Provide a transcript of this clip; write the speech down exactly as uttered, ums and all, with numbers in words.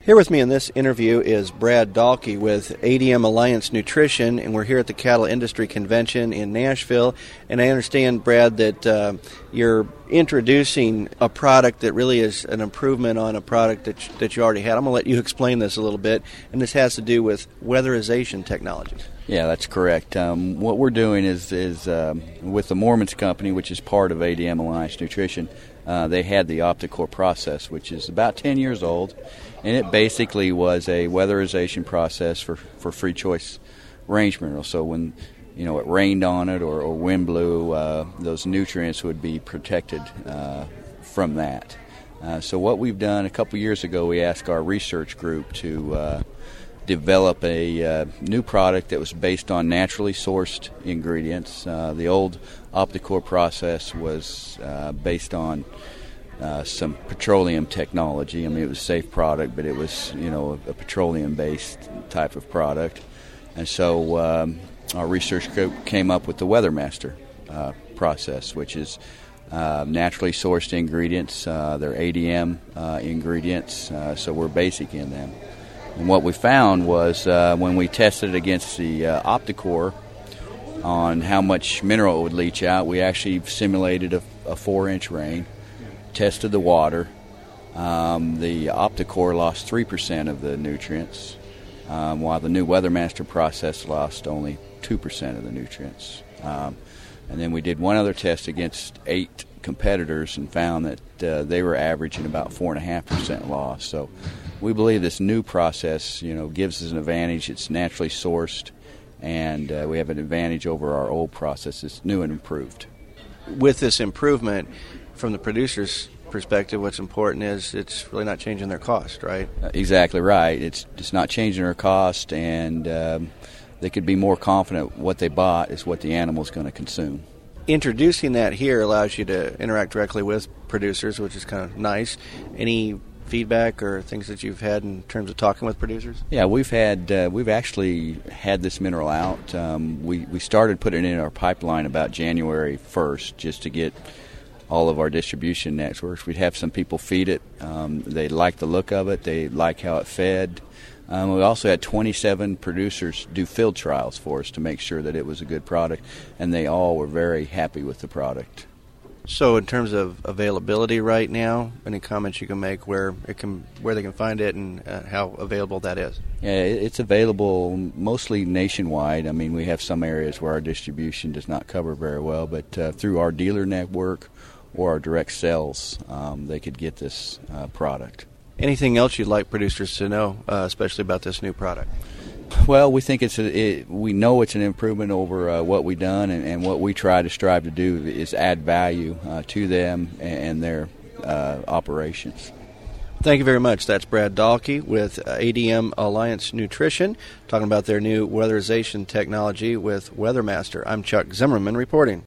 Here with me in this interview is Brad Dahlke with A D M Alliance Nutrition, and we're here at the Cattle Industry Convention in Nashville. And I understand, Brad, that uh, you're introducing a product that really is an improvement on a product that you, that you already had. I'm going to let you explain this a little bit, and this has to do with weatherization technology. Yeah, that's correct. Um, what we're doing is, is um, with the Mormons Company, which is part of A D M Alliance Nutrition, uh, they had the OptiCore process, which is about ten years old, and it basically was a weatherization process for, for free choice range minerals. So when you know it rained on it or, or wind blew, uh, those nutrients would be protected uh, from that. Uh, so what we've done a couple years ago, we asked our research group to uh, develop a uh, new product that was based on naturally sourced ingredients. Uh, the old OptiCore process was uh, based on uh, some petroleum technology. I mean, it was a safe product, but it was, you know, a, a petroleum-based type of product. And so um, our research group came up with the WeatherMaster uh, process, which is uh, naturally sourced ingredients. Uh, they're A D M uh, ingredients, uh, so we're basic in them. And what we found was uh, when we tested against the uh, OptiCore on how much mineral it would leach out, we actually simulated a, a four-inch rain, tested the water. Um, the OptiCore lost three percent of the nutrients, um, while the new WeatherMaster process lost only two percent of the nutrients. Um, and then we did one other test against eight competitors and found that uh, they were averaging about four point five percent loss. So we believe this new process, you know, gives us an advantage. It's naturally sourced, and uh, we have an advantage over our old process. It's new and improved. With this improvement, from the producer's perspective, what's important is it's really not changing their cost, right? Uh, exactly right. It's it's not changing their cost, and um, they could be more confident what they bought is what the animal's going to consume. Introducing that here allows you to interact directly with producers, which is kind of nice. Any feedback or things that you've had in terms of talking with producers? Yeah, we've had uh, we've actually had this mineral out. Um, we we started putting it in our pipeline about January first, just to get all of our distribution networks. We'd have some people feed it. Um, they like the look of it. They like how it fed. Um, we also had twenty-seven producers do field trials for us to make sure that it was a good product, and they all were very happy with the product. So in terms of availability right now, any comments you can make where it can, where they can find it and uh, how available that is? Yeah, it's available mostly nationwide. I mean, we have some areas where our distribution does not cover very well, but uh, through our dealer network or our direct sales, um, they could get this uh, product. Anything else you'd like producers to know, uh, especially about this new product? Well, we think it's a, it, we know it's an improvement over uh, what we've done, and, and what we try to strive to do is add value uh, to them and their uh, operations. Thank you very much. That's Brad Dahlke with A D M Alliance Nutrition, talking about their new weatherization technology with WeatherMaster. I'm Chuck Zimmerman reporting.